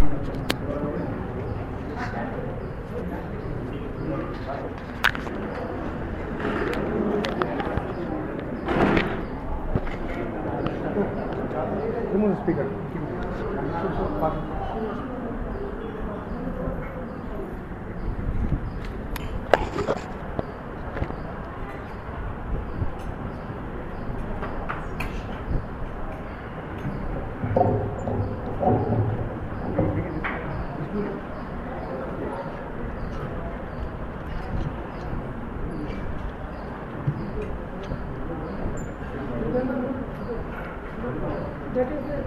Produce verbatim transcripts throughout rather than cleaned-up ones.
Remove the speaker. That is the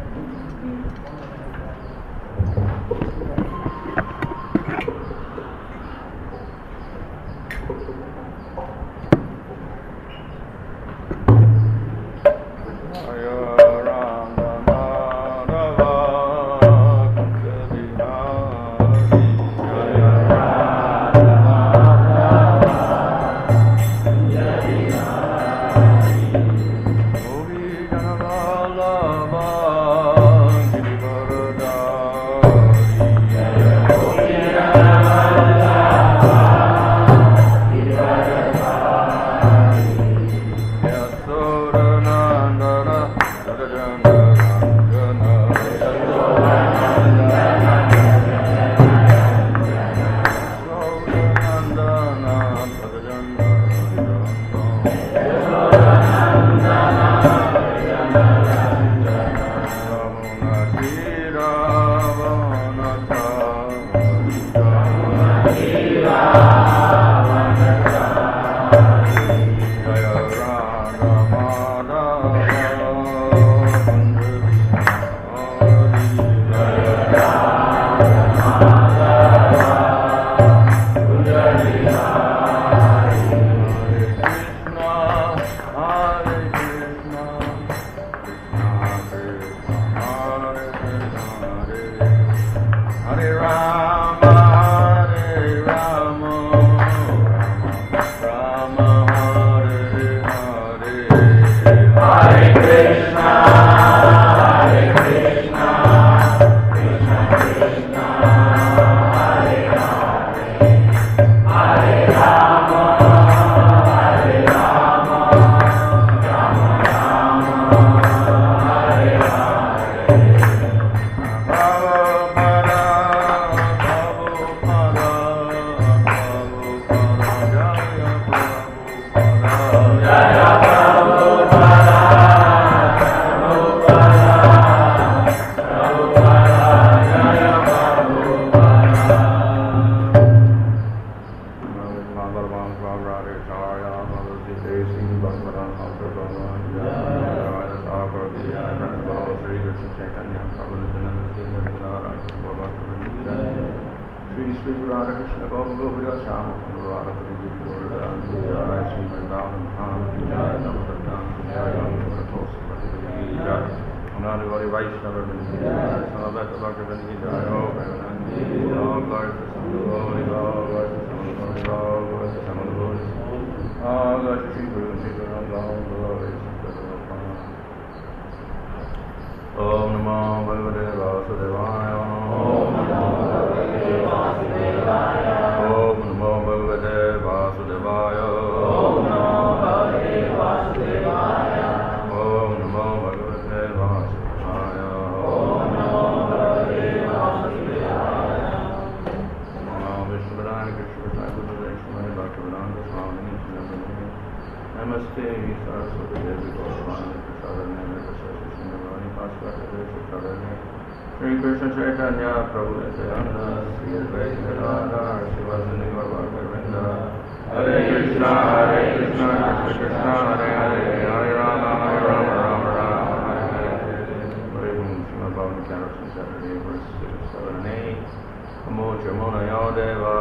Shri Krishna Chaitanya Prabhu Nityananda Sri Advaita Gadadhar Srivasadi Gaura Hare Krishna Hare Krishna Krishna Krishna Hare Hare Hare Rama Hare Rama Rama Rama Hare Hare. Hare Om Srimad Bhagavatam Canto Saturday verse six, seven, and eight. Namo Jamuna Yadeva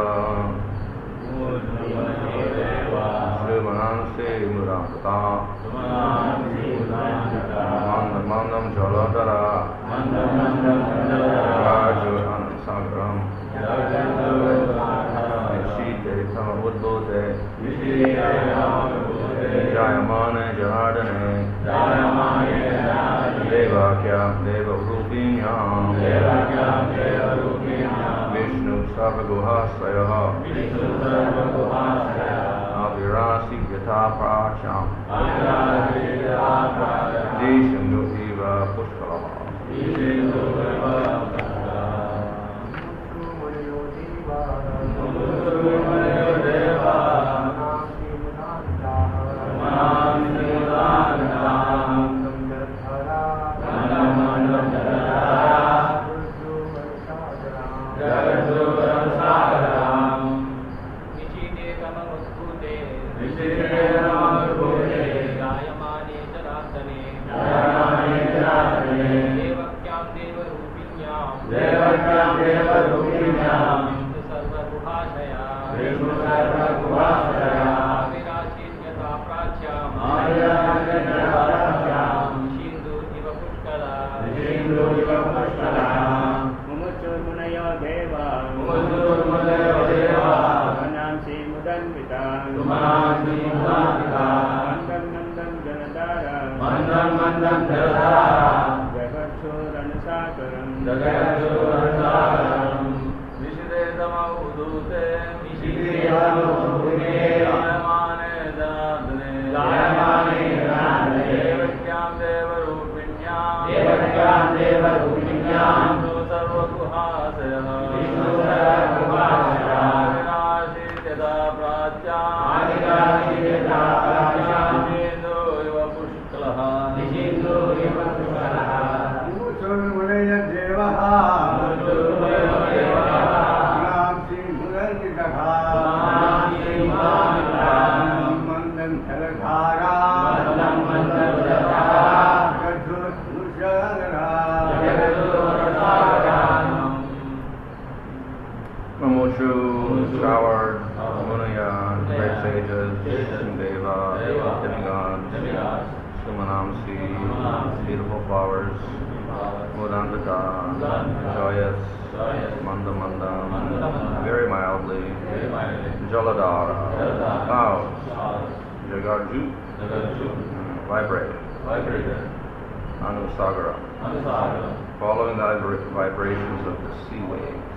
Srimanansi Murata Mandam Mandam Jaladara Raju Anasagaram Nishite Samabuddhose Jayamane Jahadane Devakya Deva Rupinyam Sarvaguhasaya Avirasi Yata Pracham Deshindu Eva Pushkalama Following the vibrations of the sea waves.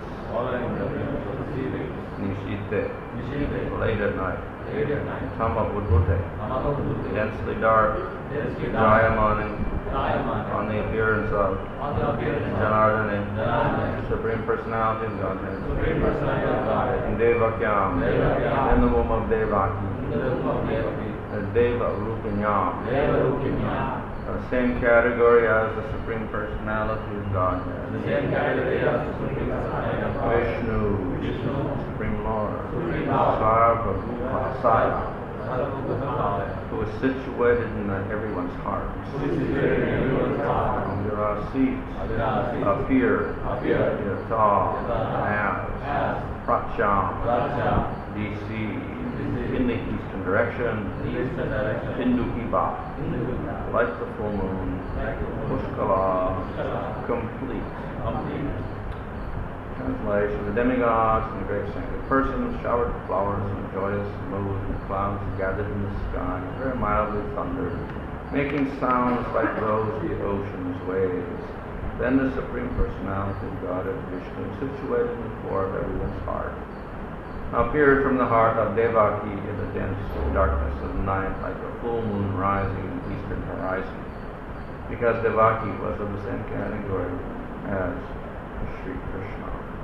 Nishite. Late at night. Tama Udvute. Densely dark. Jayamani. On the appearance of Janardani, Supreme Personality of Godhead. In Devakyam. In the womb of Devaki. As Deva Rupinyam. The same category as the Supreme Personality of Godhead. The same category as the Supreme Personality of Godhead. Vishnu, Vishnu, Supreme Lord, Supreme Lord, Sarvabhuta Saya, Sarvabhuta, who is situated in everyone's heart. who is situated in everyone's heart. Avirasi, Avirasi, appear, appear, Yata, as, as, Pracham, Pracham, D C, in the eastern direction, eastern direction, Hindu Iba, Hindu, like the full moon, Pushkala, complete. complete. Translation: the demigods and the great saintly persons showered with flowers and joyous mood, and clouds gathered in the sky, very mildly thundered, making sounds like those of the ocean's waves. Then the Supreme Personality of Godhead, Vishnu, situated in the core of everyone's heart, now appeared from the heart of Devaki in the dense darkness of the night, like a full moon rising in the eastern horizon, because Devaki was of the same category as Sri Krishna.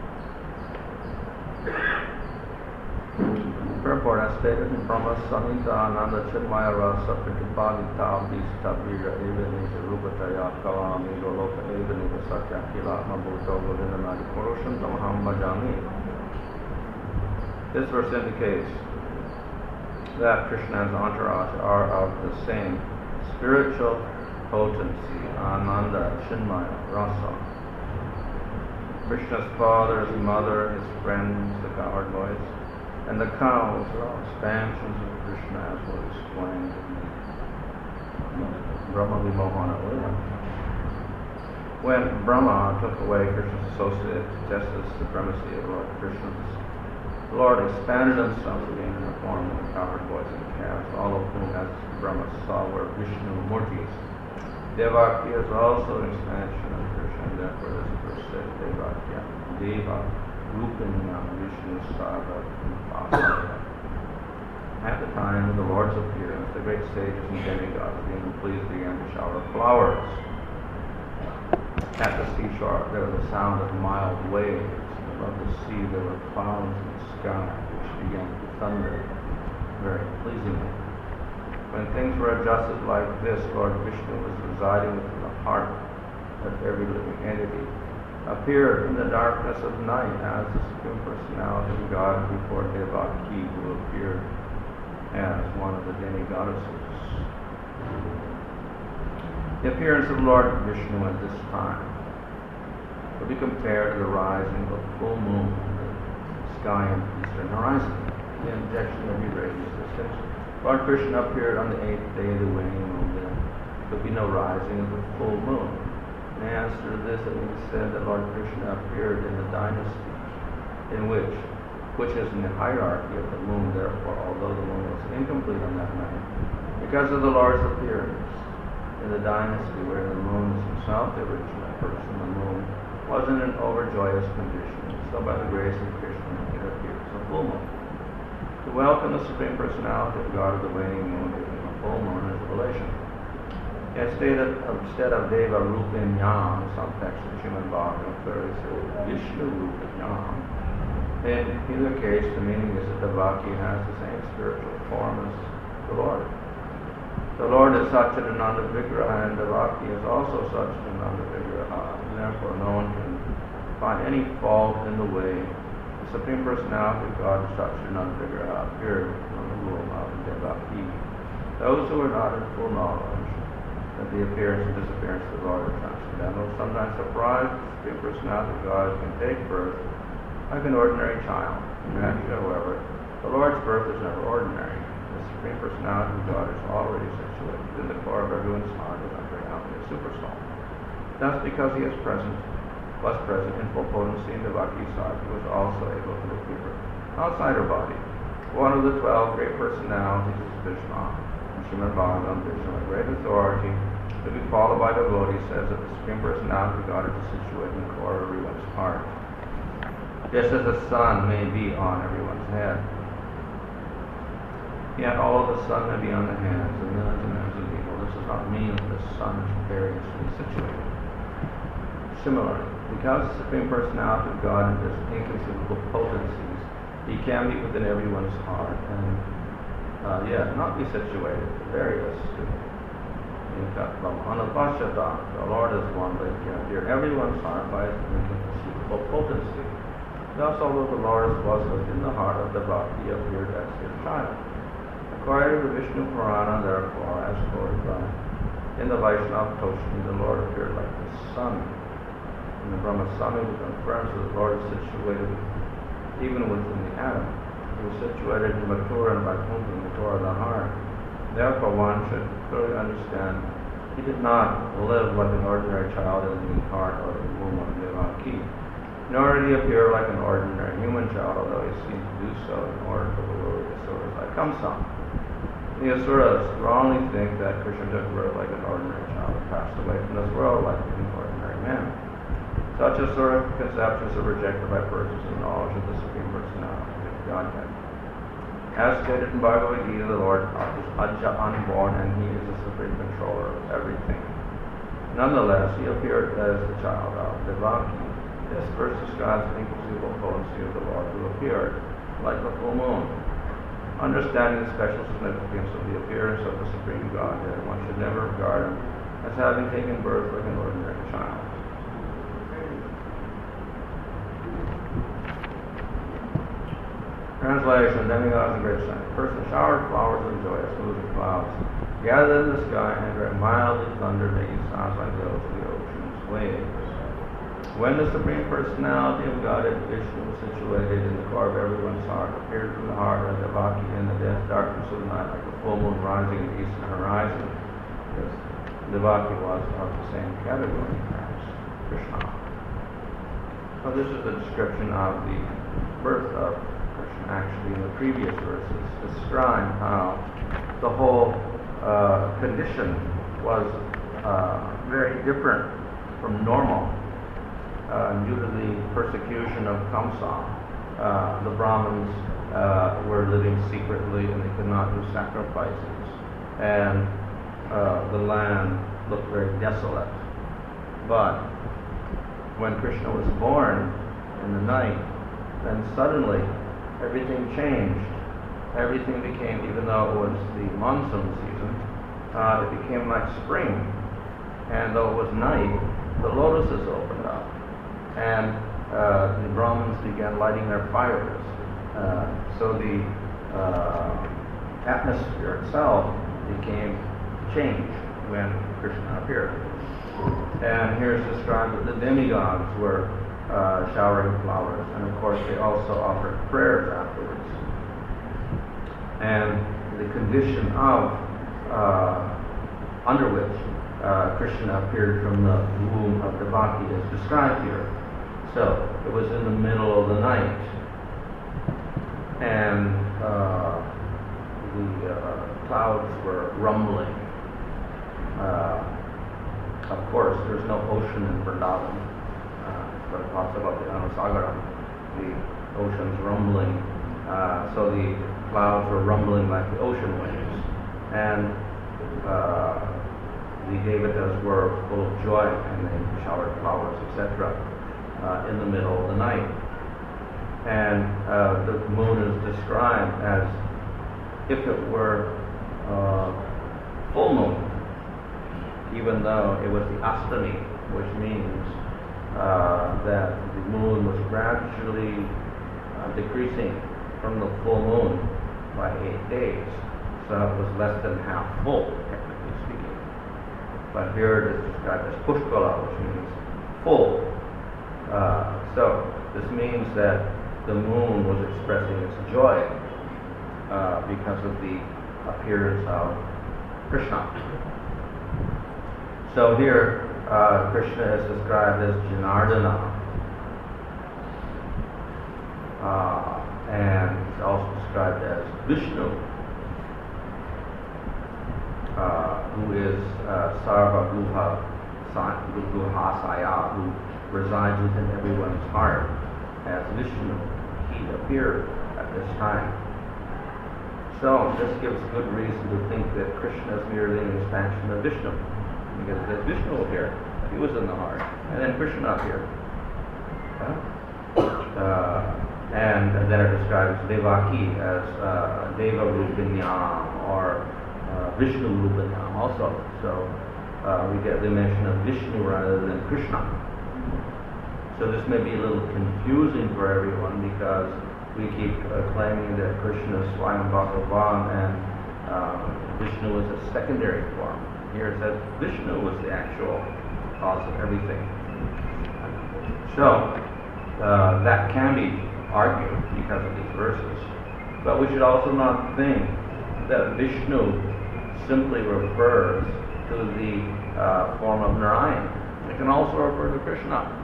Purport as stated in Brahma Samhita Ananda Chinmaya Rasa Pratipalita Vista Vira Evanisa Rupataya Kalami Goloka Evanisa Satya Kila Mabuto Godinamadi Purusham Tamaham Bhajami. This verse indicates that Krishna's entourage are of the same spiritual potency, Ananda Chinmaya Rasa. Krishna's father, his mother, his friends, the cowherd boys, and the cows are all expansions of Krishna, as was explained in Brahma Vimohana Lila. When Brahma took away Krishna's associate to test the supremacy of Lord Krishna, the Lord expanded himself again in the form of the cowherd boys and calves, all of whom, as Brahma saw, were Vishnu Murtis. Devaki is also an expansion of Krishna, and therefore this verse says Devakya, Deva Rupanyam Vishnu Sara Upasaya. At the time of the Lord's appearance, the great sages and demigods, being pleased, began to shower flowers. At the seashore, there was a sound of mild waves. Above the sea, there were clouds in the sky, which began to thunder very pleasingly. When things were adjusted like this, Lord Vishnu was residing within the heart of every living entity, appeared in the darkness of night as the Supreme Personality of God before Devaki, who appeared as one of the demigoddesses. The appearance of Lord Vishnu at this time will be compared to the rising of a full moon in the sky on the eastern horizon. The injection of the radius distance. Lord Krishna appeared on the eighth day of the waning moon. There could be no rising of the full moon. In answer to this, it was said that Lord Krishna appeared in the dynasty in which, which is in the hierarchy of the moon. Therefore, although the moon was incomplete on that night, because of the Lord's appearance in the dynasty where the moon is himself the original person, the moon was in an overjoyous condition. So by the grace of Krishna, it appears a full moon. To welcome the Supreme Personality of God of the waning moon, giving a full moon as a relation. Instead of, instead of Deva Rupanyam, some texts of Srimad Bhagavatam clearly say Vishnu Rupanyam. In either case, the meaning is that Devaki has the same spiritual form as the Lord. The Lord is Satchidananda Vigraha, and Devaki is also Satchidananda Vigraha, and therefore no one can find any fault in the way the Supreme Personality of God, Satchidananda Vigraha, appeared from the womb of Devaki. Those who are not in full knowledge that the appearance and disappearance of the Lord are transcendental, sometimes surprised that the Supreme Personality of God can take birth like an ordinary child. In actually, however, the Lord's birth is never ordinary. The Supreme Personality of God is already situated in the core of everyone's heart as under a super soul. Thus, because he is present, was present in full potency in Devaki's heart, he was also able to appear outside her body. One of the twelve great personalities is Vishnu. In Srimad Bhagavatam, Vishnu, a great authority to be followed by devotees, says that the Supreme Personality of God is situated in the core of everyone's heart, just as the sun may be on everyone's head. Yet all of the sun may be on the hands of millions and millions of people. This does not mean that the sun is variously situated. Similarly, because the Supreme Personality of God has inconceivable potencies, he can be within everyone's heart and uh, yet not be situated variously. In fact, from Anupashada, the Lord is one, but he can appear everyone's heart by his inconceivable potency. Thus, although the Lord was within the heart of Devaki, he appeared as his child. According to the Vishnu Purana, therefore, as quoted by in the Vaishnava Toshni, the Lord appeared like the sun. In the Brahma Samhita, who confirms that the Lord is situated even within the atom. He was situated in Mathura and Vaikuntha, in the core of the heart. Therefore, one should clearly understand he did not live like an ordinary child in the heart or the womb of Devaki, nor did he appear like an ordinary human child, although he seemed to do so in order to lure the asuras like Kamsa. The asuras wrongly think that Krishna took birth like an ordinary child and passed away from this world like an ordinary man. Such asura conceptions are rejected by persons in knowledge of the Supreme Personality of Godhead. As stated in Bhagavad Gita, the Lord is Ajja, unborn, and he is the supreme controller of everything. Nonetheless, he appeared as the child of Devaki. This verse describes the inconceivable potency of the Lord who appeared like the full moon. Understanding the special significance of the appearance of the Supreme Godhead, one should never regard him as having taken birth like an ordinary child. Translation: Demigods and great saints. Person showered flowers of joy, smooth as clouds, gathered in the sky, and very mildly thunder, making sounds like those of the ocean's waves. When the Supreme Personality of Godhead, Vishnu, was situated in the core of everyone's heart, appeared from the heart of Devaki in the dense darkness of the night, like a full moon rising in the eastern horizon, because Devaki was of the same category as Krishna. So this is the description of the birth of Krishna. Actually, in the previous verses, describe how the whole uh, condition was uh, very different from normal. uh, due to the persecution of Kamsa, uh, the Brahmins uh, were living secretly and they could not do sacrifices. And uh, the land looked very desolate. But when Krishna was born in the night, then suddenly everything changed. Everything became, even though it was the monsoon season, uh, it became like spring. And though it was night, the lotuses opened up. And uh, the Brahmins began lighting their fires. Uh, so the uh, atmosphere itself became changed when Krishna appeared. And here is described that the demigods were uh, showering flowers, and of course they also offered prayers afterwards. And the condition of uh, under which uh, Krishna appeared from the womb of Devaki is described here. So it was in the middle of the night, and uh, the uh, clouds were rumbling. Uh, of course, there's no ocean in Vrindavan, uh, but it talks about the Anusagara, the ocean's rumbling. Uh, so the clouds were rumbling like the ocean waves, and uh, the Devatas were full of joy, and they showered flowers, et cetera, uh, in the middle of the night. And uh, the moon is described as if it were uh, full moon, even though it was the Astami, which means uh, that the moon was gradually uh, decreasing from the full moon by eight days. So it was less than half full, technically speaking. But here it is described as Pushkala, which means full. Uh, so this means that the moon was expressing its joy uh, because of the appearance of Krishna. So here, uh, Krishna is described as Janardana, uh, and it's also described as Vishnu, uh, who is uh, Sarva Guha Guhasaya, who resides within everyone's heart. As Vishnu, he appeared at this time. So this gives good reason to think that Krishna is merely an expansion of Vishnu, because there's Vishnu here, he was in the heart, and then Krishna appeared. Uh, uh, and then it describes Devaki as uh, Deva Rupinyam, or uh, Vishnu Rupinyam also. So uh, we get the mention of Vishnu rather than Krishna. So this may be a little confusing for everyone, because we keep uh, claiming that Krishna is Swayam Bhagavan and uh, Vishnu is a secondary form. Here it says Vishnu was the actual cause of everything. So uh, that can be argued because of these verses. But we should also not think that Vishnu simply refers to the uh, form of Narayan. It can also refer to Krishna.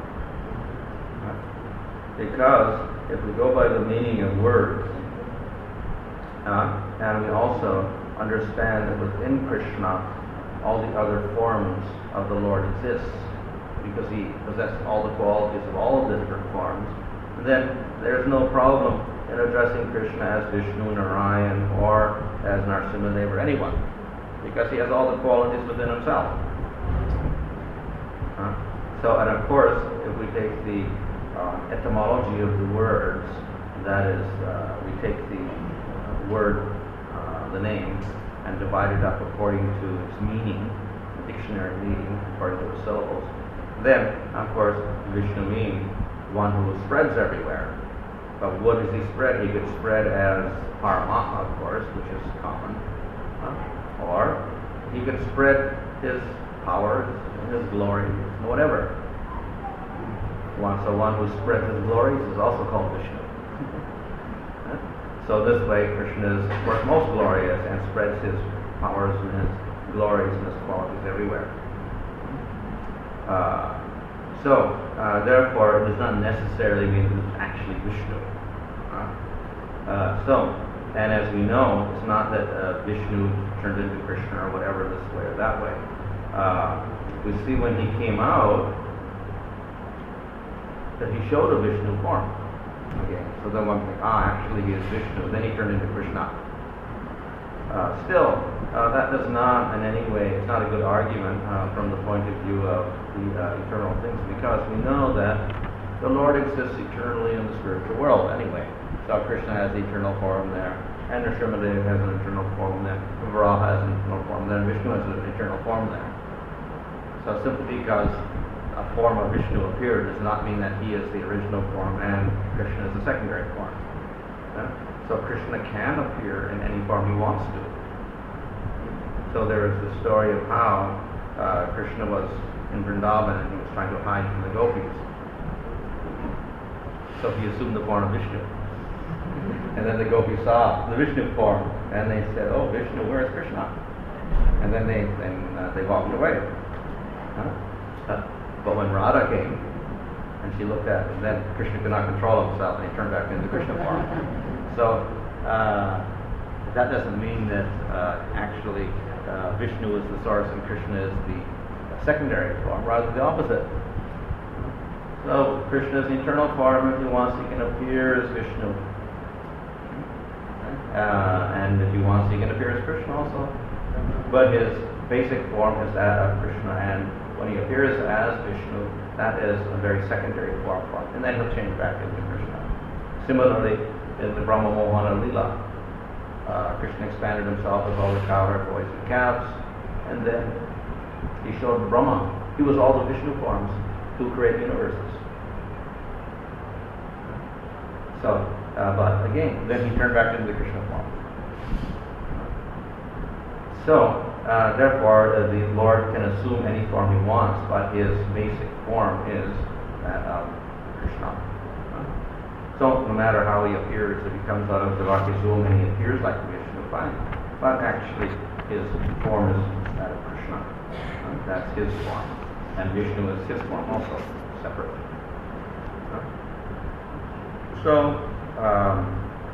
Because if we go by the meaning of words, uh, and we also understand that within Krishna all the other forms of the Lord exist, because he possesses all the qualities of all of the different forms, then there's no problem in addressing Krishna as Vishnu, Narayan, or as Narasimha or anyone, because he has all the qualities within himself. Uh, so, and of course, if we take the Uh, etymology of the words, that is, uh, we take the uh, word, uh, the name, and divide it up according to its meaning, the dictionary meaning, according to the syllables. Then, of course, Vishnu means one who spreads everywhere. But what does he spread? He could spread as Paramatma, of course, which is common, uh, or he could spread his powers, his glories, whatever. One, so one who spreads his glories is also called Vishnu. So this way, Krishna is, of course, most glorious and spreads his powers and his glories and his qualities everywhere. Uh, so, uh, therefore, it does not necessarily mean that it's actually Vishnu. Uh, uh, so, and as we know, it's not that uh, Vishnu turned into Krishna or whatever this way or that way. Uh, we see when he came out, that he showed a Vishnu form. Okay, so then one think, ah, actually he is Vishnu. Then he turned into Krishna. Uh, still, uh, that does not in any way, it's not a good argument uh, from the point of view of the uh, eternal things, because we know that the Lord exists eternally in the spiritual world anyway. So Krishna has the eternal form there, and Nrsimhadev has an eternal form there, Varaha has an eternal form there, and Vishnu has an eternal form there. So simply because a form of Vishnu appeared does not mean that he is the original form and Krishna is the secondary form. Uh, So Krishna can appear in any form he wants to. So there is the story of how uh, Krishna was in Vrindavan and he was trying to hide from the gopis. So he assumed the form of Vishnu. And then the gopis saw the Vishnu form and they said, "Oh, Vishnu, where is Krishna?" And then they then uh, they walked away. Huh? Uh, but when Radha came and she looked at him, then Krishna could not control himself and he turned back into Krishna form. So uh, that doesn't mean that uh, actually uh, Vishnu is the source and Krishna is the secondary form, rather the opposite. So Krishna is the eternal form. If he wants, he can appear as Vishnu. Uh, and if he wants, he can appear as Krishna also. But his basic form is that of Krishna, and when he appears as Vishnu, that is a very secondary form for him. And then he'll change back into Krishna. Similarly, in the Brahma Mohana Lila, uh, Krishna expanded himself as all the cowherd boys and calves, and then he showed Brahma. He was all the Vishnu forms who create universes. So, uh, but again, then he turned back into the Krishna form. So, uh, therefore, uh, the Lord can assume any form he wants, but his basic form is that of Krishna. So, no matter how he appears, if he comes out of Devaki's womb and he appears like Vishnu, fine. But actually, his form is that of Krishna. Uh, that's his form. And Vishnu is his form also, separately. Uh, so, um,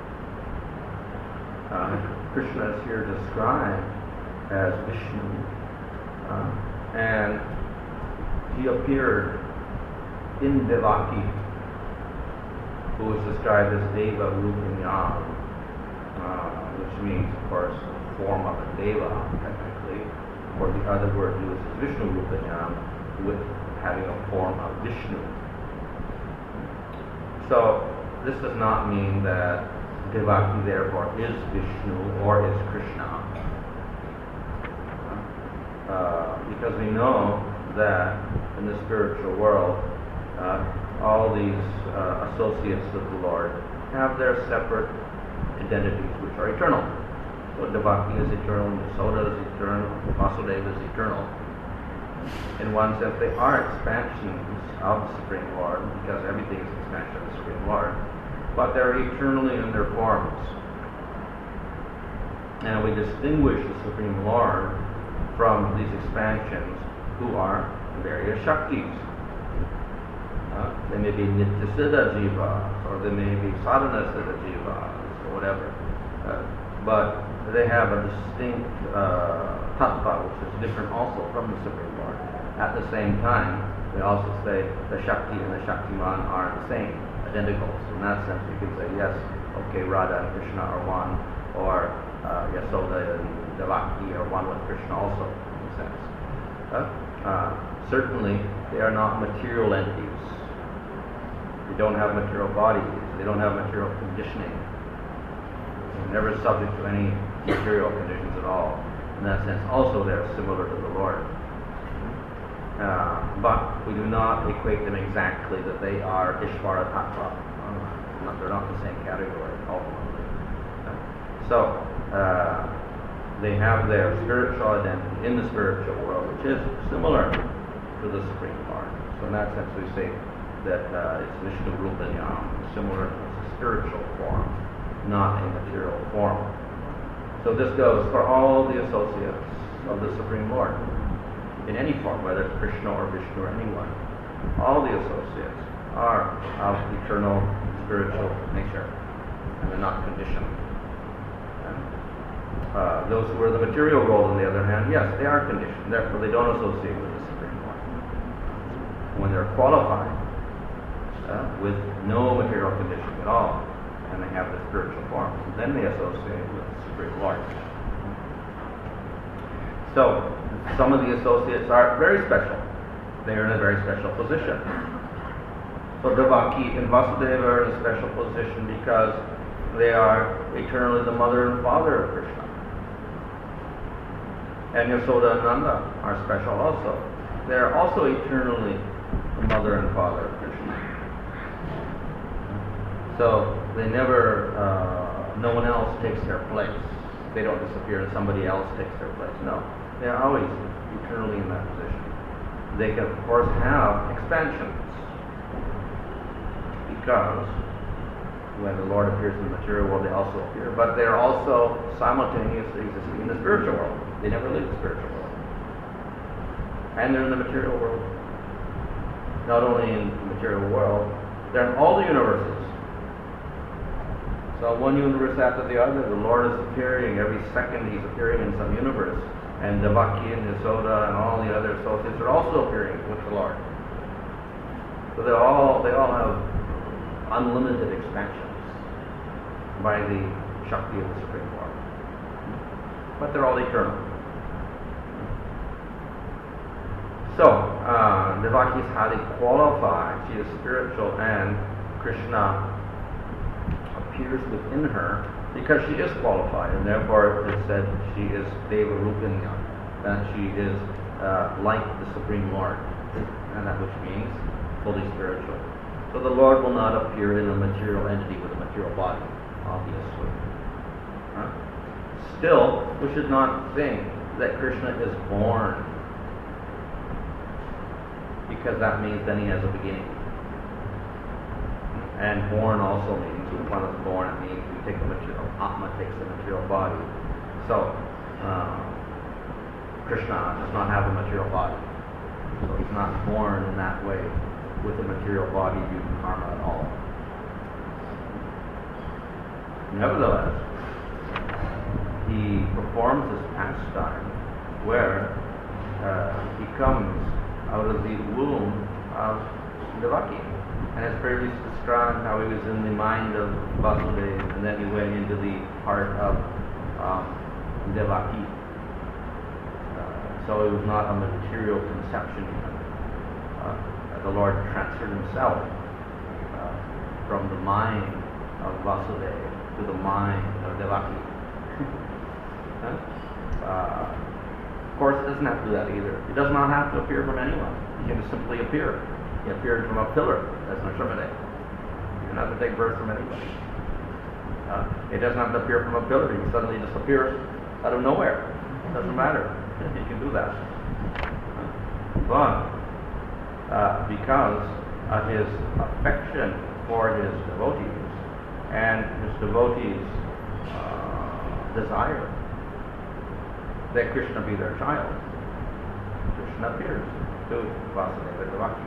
uh, Krishna is here described as Vishnu. Uh, and he appeared in Devaki, who is described as Deva Rupanyam, uh, which means, of course, the form of a Deva, technically, or the other word used is Vishnu Rupanyam, with having a form of Vishnu. So, this does not mean that Devaki, therefore, is Vishnu or is Krishna. Uh, because we know that in the spiritual world, uh, all these uh, associates of the Lord have their separate identities which are eternal. So Devaki is eternal, Yasoda is eternal, Vasudeva is eternal. In one sense, they are expansions of the Supreme Lord, because everything is expansion of the Supreme Lord, but they're eternally in their forms. And we distinguish the Supreme Lord from these expansions who are various Shaktis. Uh, they may be Nityasiddha Jivas, or they may be Sadhana Siddha Jivas, or whatever. Uh, but they have a distinct uh, tattva, which is different also from the Supreme Lord. At the same time, we also say the Shakti and the Shaktiman are the same, identical. So in that sense, we can say, yes, okay, Radha and Krishna are one, or uh, Yasoda and Devaki are one with Krishna also, in a sense. Uh, uh, certainly, they are not material entities. They don't have material bodies. They don't have material conditioning. They're never subject to any material conditions at all. In that sense, also they're similar to the Lord. Uh, but we do not equate them exactly that they are Ishvara Tattva. Uh, they're not the same category, ultimately. Uh, so, uh, they have their spiritual identity in the spiritual world, which is similar to the Supreme Lord. So in that sense, we say that uh, it's Vishnu Rupanyam, similar to the spiritual form, not a material form. So this goes for all the associates of the Supreme Lord, in any form, whether it's Krishna or Vishnu or anyone. All the associates are of eternal spiritual nature, and they're not conditioned. Uh, those who are the material world, on the other hand, yes, they are conditioned. Therefore, they don't associate with the Supreme Lord. When they're qualified, uh, with no material condition at all, and they have the spiritual form. Then they associate with the Supreme Lord. So, some of the associates are very special. They are in a very special position. So Devaki and Vasudeva are in a special position because they are eternally the mother and father of Krishna. And Yasoda and Nanda are special also. They are also eternally the mother and father of Krishna. So they never, uh, no one else takes their place. They don't disappear and somebody else takes their place. No. They are always eternally in that position. They can, of course, have expansions. Because when the Lord appears in the material world, they also appear. But they are also simultaneously existing in the spiritual world. They never leave the spiritual world. And they're in the material world. Not only in the material world, they're in all the universes. So one universe after the other, the Lord is appearing. Every second He's appearing in some universe. And Devaki and Yasoda and all the other associates are also appearing with the Lord. So they all they all have unlimited expansions by the Shakti of the Supreme Lord. But they're all eternal. So, uh, Devaki is highly qualified. She is spiritual, and Krishna appears within her because she is qualified, and therefore it said she is Deva Rupinya, that she is uh, like the Supreme Lord, and that which means fully spiritual. So the Lord will not appear in a material entity with a material body, obviously. Huh? Still, we should not think that Krishna is born, because that means then he has a beginning. And born also means, when one is born, it means we take the material, Atma takes the material body. So, uh, Krishna does not have a material body. So he's not born in that way, with a material body due to karma at all. Nevertheless, he performs this pastime where uh, he comes out of the womb of Devaki. And as previously described, how he was in the mind of Vasudeva, and then he went into the heart of um, Devaki. Uh, so it was not a material conception even. Uh, the Lord transferred himself uh, from the mind of Vasudeva to the mind of Devaki. uh, of course, it doesn't have to do that either. It does not have to appear from anyone. He can simply appear. He appeared from a pillar as Nrsimhadeva. You don't have to take birth from anybody. Uh, it doesn't have to appear from a pillar. He suddenly just appears out of nowhere. It doesn't matter. He can do that. But uh, because of his affection for his devotees and his devotees' uh, desire that Krishna be their child, Krishna appears to Vasudeva Devaki.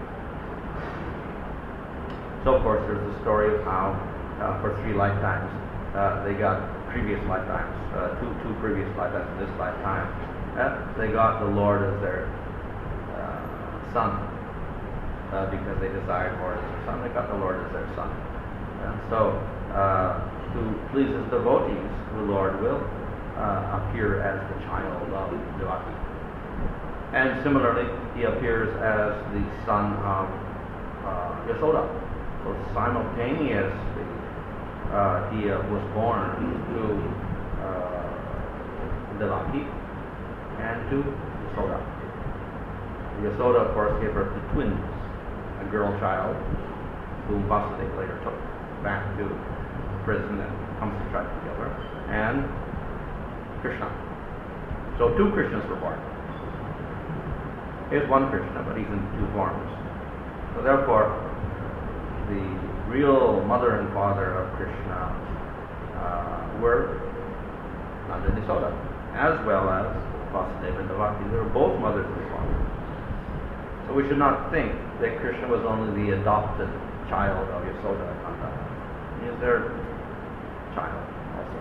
So, of course, there's the story of how, uh, for three lifetimes, uh, they got previous lifetimes, uh, two two previous lifetimes in this lifetime, uh, they got the Lord as their uh, son, uh, because they desired Lord as their son. They got the Lord as their son. And so, uh, to please his devotees, the Lord will uh, appear as the child of Devaki. And similarly, he appears as the son of uh, Yasoda. So simultaneously, uh, he uh, was born to uh, Devaki and to Yasoda. Yasoda, of course, gave birth to twins, a girl child, whom Vasudeva later took back to prison and Kamsa tried to kill her, and Krishna. So two Krishnas were born. Here's one Krishna, but he's in two forms. So therefore, the real mother and father of Krishna uh, were Nanda and Yasoda, as well as Vasudeva and Devaki. They were both mothers and fathers. So we should not think that Krishna was only the adopted child of Yasoda and Nanda. He is their child also.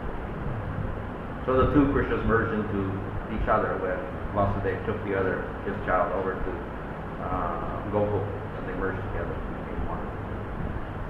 So the two Krishnas merged into each other when Vasudeva took the other, his child, over to uh, Gokul, and they merged together and became one.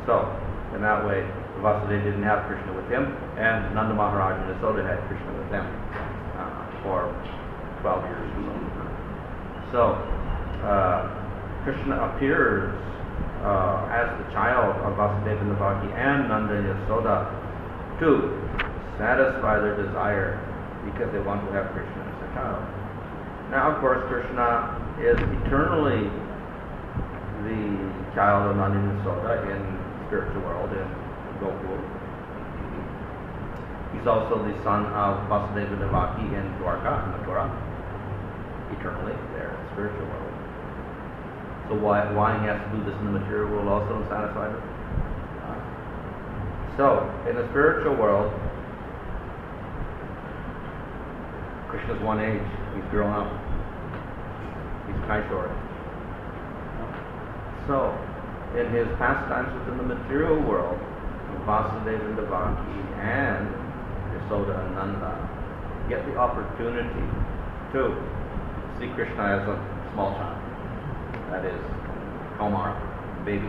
So, in that way, Vasudeva didn't have Krishna with him, and Nanda Maharaj and Yasoda had Krishna with them uh, for twelve years or so. So, uh, Krishna appears uh, as the child of Vasudeva and Devaki and Nanda and Yasoda to satisfy their desire because they want to have Krishna as their child. Now, of course, Krishna is eternally the child of Nanda and Yasoda in the spiritual world, in Gokul. He's also the son of Vasudeva and Devaki in Dwarka, in Mathura, eternally there in the spiritual world. So why why he has to do this in the material world also to satisfy them? Uh, so, in the spiritual world, Krishna's one age. He's grown up. He's Kaishora. So, in his pastimes within the material world, Vasudeva and Devaki and Yasoda and Nanda get the opportunity to see Krishna as a small child. That is, Kumar, baby.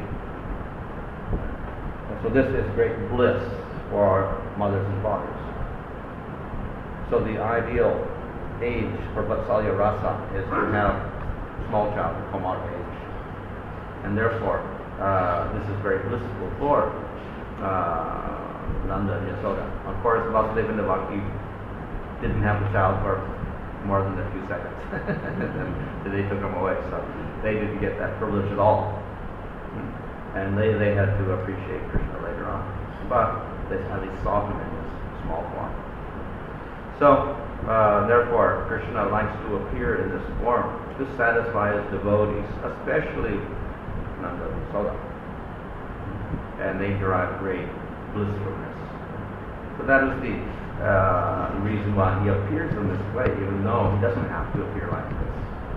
And so this is great bliss for mothers and fathers. So the ideal age for Vatsalya Rasa is to have small child, Kumar age. And therefore, uh, this is very blissful for uh, Nanda and Yasoda. Of course, Vasudeva and Devaki didn't have the child for more than a few seconds. And they took him away, so they didn't get that privilege at all. And they, they had to appreciate Krishna later on. But they, at least saw him in his small form. So, uh, therefore, Krishna likes to appear in this form to satisfy his devotees, especially Nanda and Yasoda. And they derive great bliss from this. So that is the uh, reason why he appears in this way, even though he doesn't have to appear like this.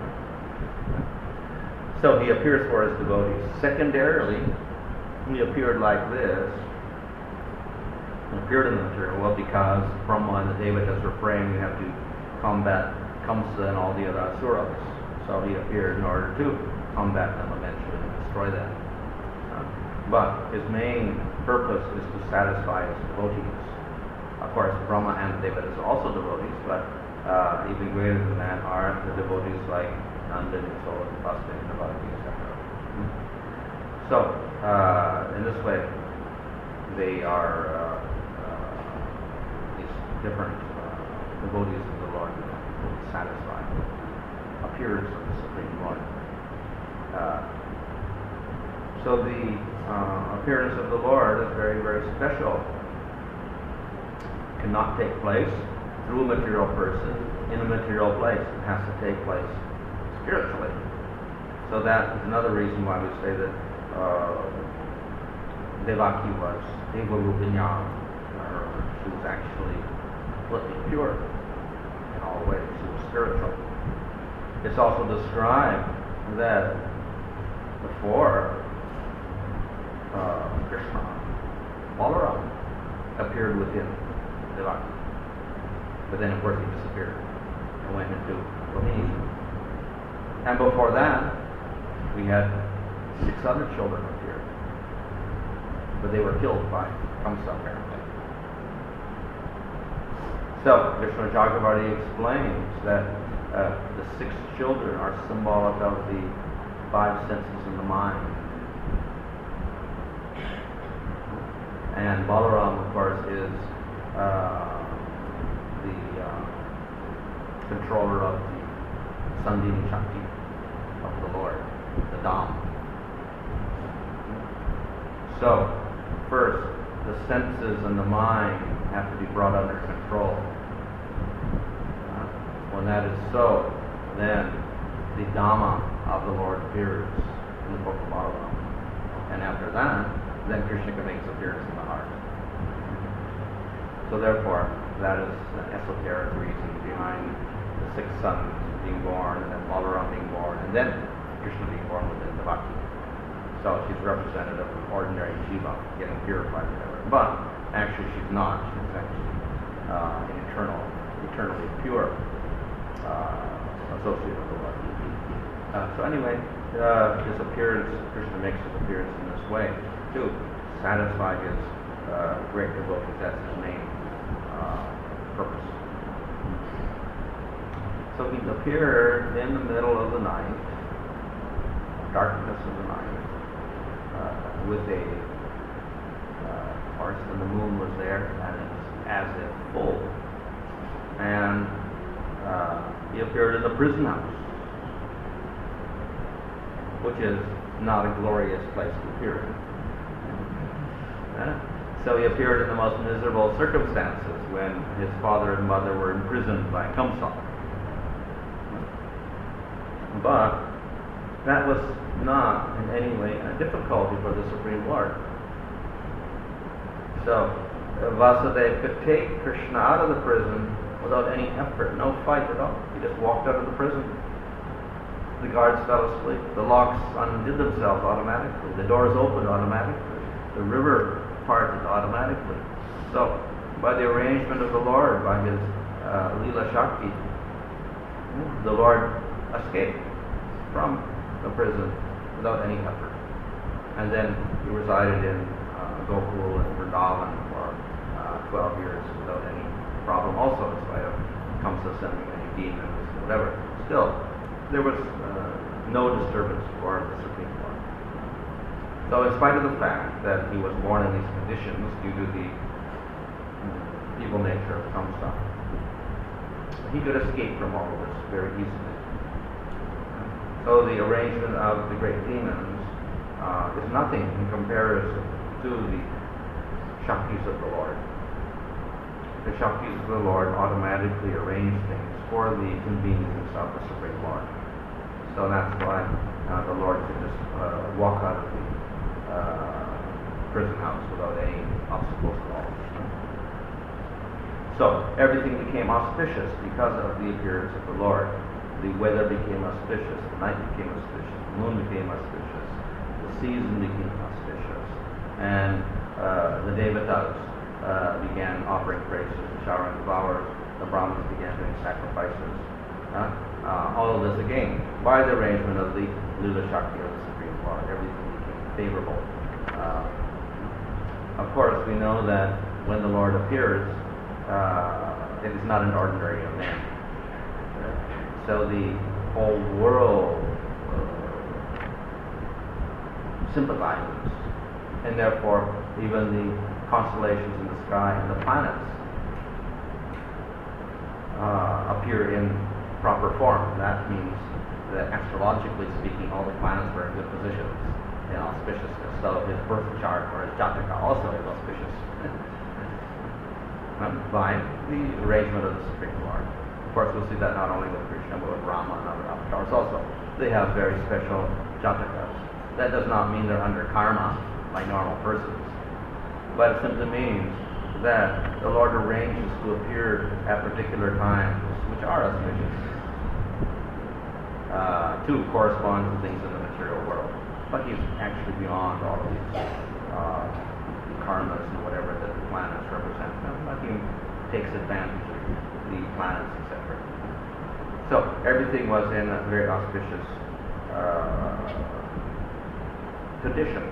So he appears for his devotees. Secondarily, he appeared like this. He appeared in the material world because Brahma and the Devatas were praying we have to combat Kamsa and all the other asuras. So he appeared in order to combat them eventually and destroy them. Uh, but his main purpose is to satisfy his devotees. Of course, Brahma and the Devatas are also devotees, but uh, even greater than that are the devotees like Nanda and Yasoda, Vasudeva and Devaki, et cetera. So, uh, in this way, they are uh, uh, these different uh, devotees of the Lord who will satisfy the appearance of the Supreme Lord. Uh, so the uh, appearance of the Lord is very, very special. It cannot take place through a material person in a material place. It has to take place spiritually. So that is another reason why we say that uh, Devaki was Deva Rupinya. She was actually completely pure in all ways. She was spiritual. It's also described that before uh, Krishna, Balaram appeared within Devaki. But then, of course, he disappeared and went into Rohini. And before that, we had six other children appear. But they were killed by Kamsa, apparently. So, Vishnu Chakravarti explains that uh, the six children are symbolic of the five senses in the mind. And Balaram, of course, is uh, the uh, controller of the Sandhini Shakti of the Lord, the Dham. So, first, the senses and the mind have to be brought under control. Uh, when that is so, then the Dhamma of the Lord appears in the book of Balaram. And after that, then Krishna can make his appearance in the heart. So therefore, that is an esoteric reason behind the six sons being born, and then Balaram being born, and then Krishna being born within the Bhakti. So she's representative of ordinary Jiva getting purified, whatever. But actually she's not. She's actually uh, an eternal, eternally pure uh, associate of the Lord. Uh, so anyway, uh, his appearance, Krishna makes his appearance in this way to satisfy his uh, great devotees. That's his main uh, purpose. So he appeared in the middle of the night, darkness of the night, uh, with a, uh, of course, and the moon was there, and it's as if full. And uh, he appeared in the prison house, which is not a glorious place to appear in. Uh, so he appeared in the most miserable circumstances when his father and mother were imprisoned by Kamsa. But that was not in any way a difficulty for the Supreme Lord. So uh, Vasudeva could take Krishna out of the prison without any effort, no fight at all. He just walked out of the prison. The guards fell asleep. The locks undid themselves automatically. The doors opened automatically. The river parted automatically. So, by the arrangement of the Lord, by his uh, Leela Shakti, the Lord escaped from the prison without any effort. And then he resided in uh, Gokul and Vrindavan for uh, twelve years without any problem, also in spite of Kamsa sending any demons, whatever. Still, there was uh, no disturbance for the Supreme Lord. So in spite of the fact that he was born in these conditions due to the uh, evil nature of Kamsa, he could escape from all of this very easily. So the arrangement of the great demons uh, is nothing in comparison to the Shaktis of the Lord. The Shaktis of the Lord automatically arrange things for the convenience of the Supreme Lord. So that's why uh, the Lord could just uh, walk out of the uh, prison house without any obstacles at all. So everything became auspicious because of the appearance of the Lord. The weather became auspicious, the night became auspicious, the moon became auspicious, the season became auspicious, and uh, the Devatas uh, began offering praises and showering flowers. The Brahmins began doing sacrifices. Uh, uh, all of this again by the arrangement of the Leela Shakti of the Supreme Lord. Everything became favorable. Uh, of course, we know that when the Lord appears, uh, it is not an ordinary event. So the whole world uh, sympathizes, and therefore even the constellations in the sky and the planets uh, appear in proper form. That means that astrologically speaking, all the planets were in good positions in auspiciousness. So his birth chart or his Jataka also is auspicious by the arrangement of the Supreme Lord. Of course, we'll see that not only with Krishna, but with Rama and other avatars also. They have very special jatakas. That does not mean they're under karma like normal persons, but it simply means that the Lord arranges to appear at particular times which are auspicious uh, to correspond to things in the material world. But he's actually beyond all of these uh, karmas and whatever that the planets represent. But he takes advantage of the planets, et cetera. So everything was in a very auspicious uh, condition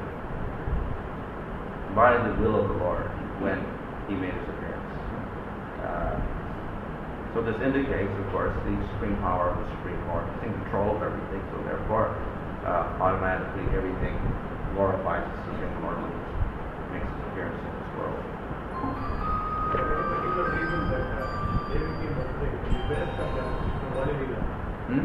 by the will of the Lord when he made his appearance. Uh, so this indicates, of course, the supreme power of the Supreme Lord. He's in control of everything, so therefore uh, automatically everything glorifies the Supreme Lord when he makes his appearance in this world. Hmm?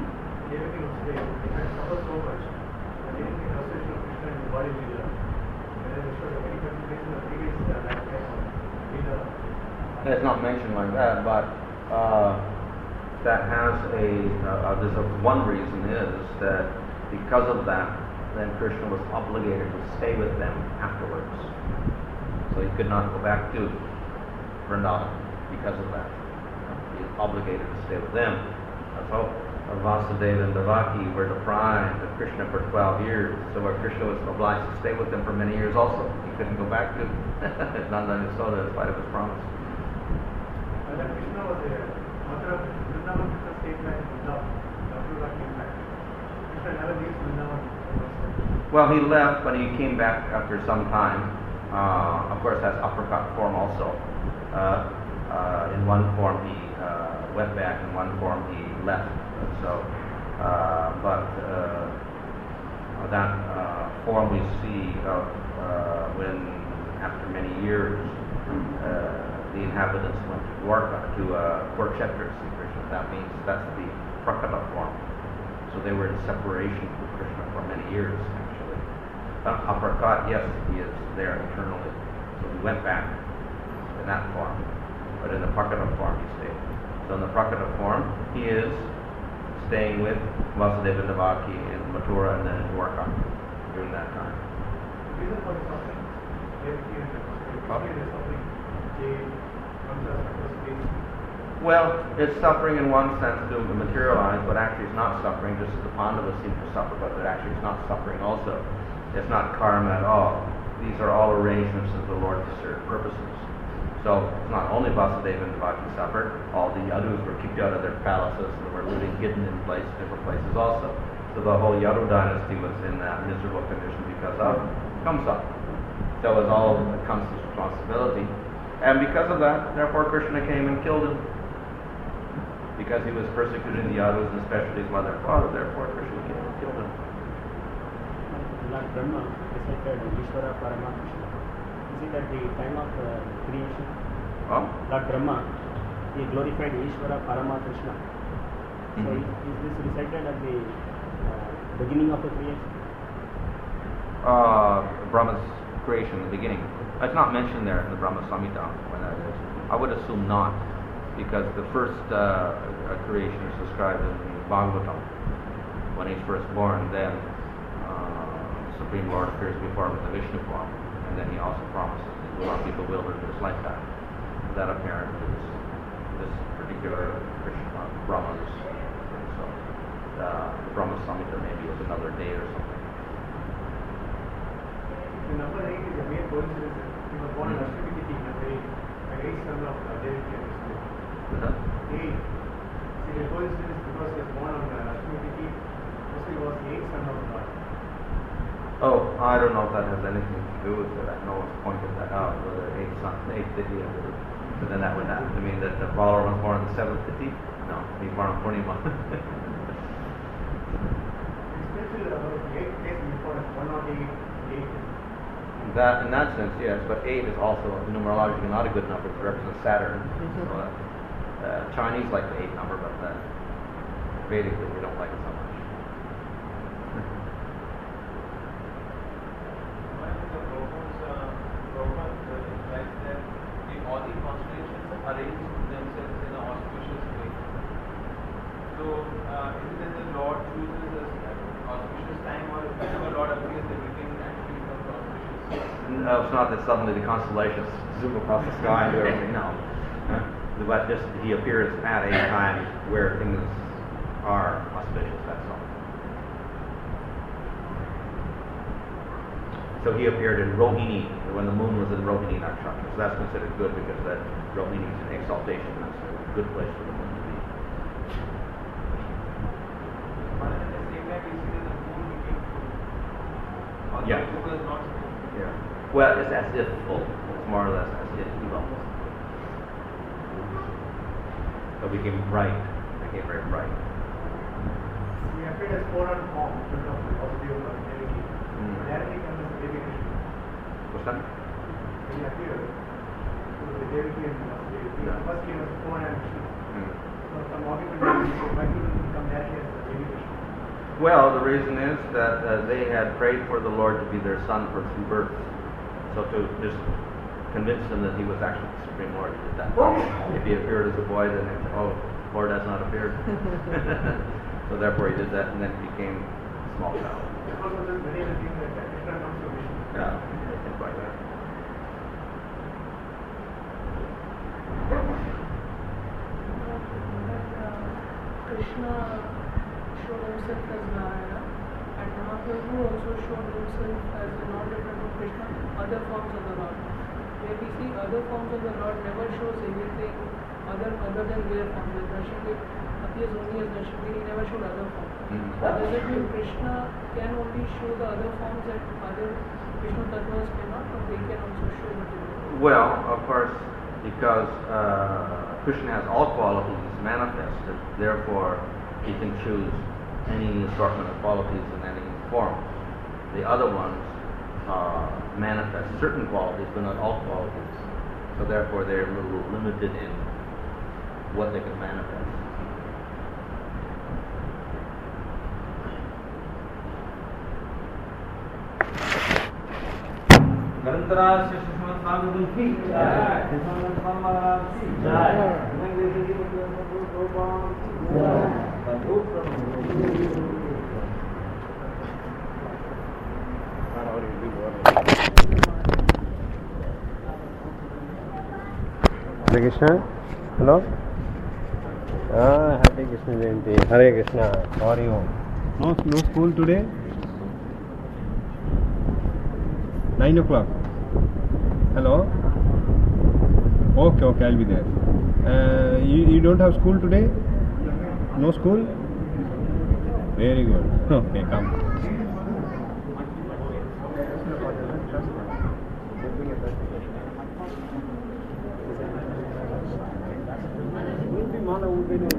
It's not mentioned like that, but uh, that has a, uh, uh, there's a, one reason is that because of that, then Krishna was obligated to stay with them afterwards. So he could not go back to Vrindavan because of that. He is obligated to stay with them. So Vasudeva and Devaki were deprived of Krishna for twelve years. So where Krishna was obliged to stay with them for many years also. He couldn't go back to Nanda and Yasoda in spite of his promise. Krishna was there. Mother Vrindavan Krishna stayed back in Vrindavan. After that came back. Krishna never leaves Vrindavan. Well, he left, but he came back after some time, uh, of course, has uppercut form also. Uh, uh, in one form he uh, went back, in one form he left. So, uh, but uh, that uh, form we see of uh, when, after many years, uh, the inhabitants went to Dwarka to uh, Kurukshetra to see Krishna. That means that's the prakata form. So they were in separation from Krishna for many years, actually. Uh, uppercut, yes, he is there eternally. So he went back in that form, but in the prakata form he stayed. So in the prakata form, he is staying with Vasudeva and Devaki in Mathura and then in Dwarka during that time. Reason for the suffering, Devaki and Vasudeva, Oh. is suffering, they comes as a Well, it's suffering in one sense to materialize, but actually it's not suffering, just as the Pandavas seem to suffer, but it actually is not suffering also. It's not karma at all. These are all arrangements of the Lord to serve purposes. So it's not only Vasudeva and Devaki suffered, all the Yadus were kicked out of their palaces and were living hidden in place, different places also. So the whole Yadu dynasty was in that miserable condition because of Kamsa. So it was all Kamsa's responsibility. And because of that, therefore Krishna came and killed him. Because he was persecuting the Yadus, and especially his mother and father, therefore Krishna came and killed him. Lord Brahma recited Ishvara Paramakrishna. Is it at the time of uh, creation? Oh? Lord Brahma, he glorified Ishvara Paramakrishna. So Mhm. is, is this recited at the uh, beginning of the creation? Uh, Brahma's creation, the beginning. It's not mentioned there in the Brahma Samhita when that is. I would assume not, because the first uh, creation is described in the Bhagavatam when he's first born. Then uh, Supreme Lord appears before him in the Vishnu form, and then he also promises that he will not be bewildered in his lifetime. That apparently is this particular Krishna Brahma's. So uh, the Brahma Samhita maybe is another day or something. The number eight is a mere coincidence. He was born in Ashwini Tithi, number eight, an eighth son of uh, Devaki and Vishnu. Is that? Eight. See, the coincidence because he was born on uh, Ashwini Tithi, also he was the eighth son of God. Oh, I don't know if that has anything to do with it. No one's pointed that out, whether eighth son, eighth tithi, or so then that would have to mean that the Balaram was born on the seventh tithi? No, he's born on Purnima. It's still about the eighth place before one not eight, eight. That, in that sense, yes, but eight is also numerologically not a good number to represent Saturn. So, uh, uh, Chinese like the eight number, but uh, Vedically we don't like it so much. One of the Prabhupada's, uh, Prabhupada implies that the, all the constellations arrange themselves in an auspicious way. So, uh, is it that the Lord chooses an auspicious time, or whenever Lord appears, everything actually becomes auspicious? No, it's not that suddenly the constellations zoom across the sky and do everything. No. But just he appears at a time where things are auspicious, that's all. So he appeared in Rohini, when the moon was in Rohini Nakshatra. So that's considered good because that Rohini is an exaltation. That's a good place for the moon to be. But at the same time, we see that the moon became full. Although Yeah. it was not full. Yeah. Well, it's as if full. It's more or less as if full. So it became bright. It became very bright. He appeared as four on form in front of Vasudeva and Devaki. Mm. Directly comes as Devi Krishna. What's that? When he appeared, so the Devaki and Vasudeva. He Yeah. first came as four and Krishna. Mm. So some argument is why couldn't he come directly as Devi Krishna? Well, the reason is that uh, they had prayed for the Lord to be their son for three births. So to just convince them that he was actually the Supreme Lord, he did that. If he appeared as a boy, then they said, oh, Lord has not appeared. So therefore he did that, and then he became a small child. Because of this very thing that Krishna comes to Vishnu. Yeah, things like that. Krishna showed himself as Narayana, and Mahaprabhu also showed himself as not different from Krishna, other forms of the Lord. Where we see other forms of the Lord never shows anything other other than their form. Like Nrsimha appears only as Nrsimha, he never showed other forms. Mhm. But does it mean Krishna can only show the other forms at other Krishna Tattvas cannot, or they can also show material? Well, of course, because uh, Krishna has all qualities manifested, therefore he can choose any assortment of qualities in any form. The other ones uh, manifest certain qualities, but not all qualities. So therefore they're a little limited in what they can manifest. Grantharasya Sushmat Nagudun ki Jai. Sushmat Sammaran ki Jai. Nangreshi Gopal ki Jai. Hare Krishna. Hello. Ah, Hare Krishna Jayanti. Hare Krishna. How are you? No, no school today. Nine o'clock. Hello. Okay, okay, I'll be there. Uh, you, you don't have school today? No school? Very good. Okay, come. Mala